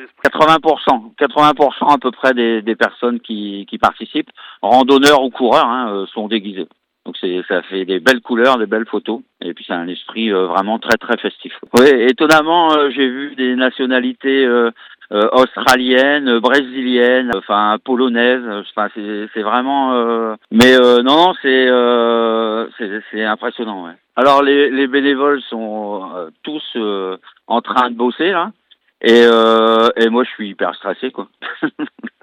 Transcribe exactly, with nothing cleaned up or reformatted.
quatre-vingts pour cent, quatre-vingts pour cent à peu près des, des personnes qui, qui participent, randonneurs ou coureurs, hein, euh, sont déguisés. Donc c'est, ça fait des belles couleurs, des belles photos, et puis c'est un esprit euh, vraiment très très festif. Oui, étonnamment, euh, j'ai vu des nationalités euh, euh, australiennes, euh, brésiliennes, enfin polonaises. Enfin, c'est, c'est vraiment. Euh... Mais euh, non, non, c'est, euh, c'est c'est impressionnant. Ouais. Alors les, les bénévoles sont euh, tous euh, en train de bosser là, et, euh, et moi je suis hyper stressé quoi.